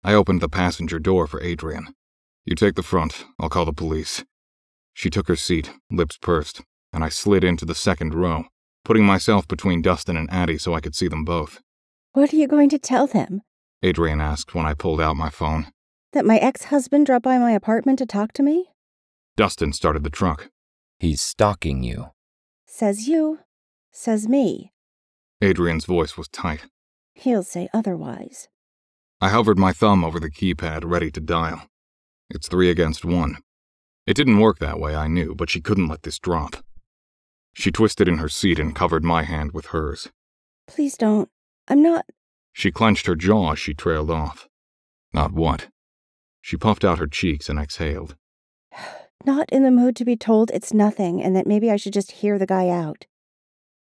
I opened the passenger door for Adrian. "You take the front, I'll call the police." She took her seat, lips pursed, and I slid into the second row, putting myself between Dustin and Addie so I could see them both. "What are you going to tell them?" Adrian asked when I pulled out my phone. "That my ex-husband dropped by my apartment to talk to me?" Dustin started the truck. "He's stalking you." "Says you. Says me." Adrian's voice was tight. "He'll say otherwise." I hovered my thumb over the keypad, ready to dial. It's 3 against 1. It didn't work that way, I knew, but she couldn't let this drop. She twisted in her seat and covered my hand with hers. "Please don't. I'm not—" She clenched her jaw as she trailed off. "Not what?" She puffed out her cheeks and exhaled. "Not in the mood to be told it's nothing and that maybe I should just hear the guy out."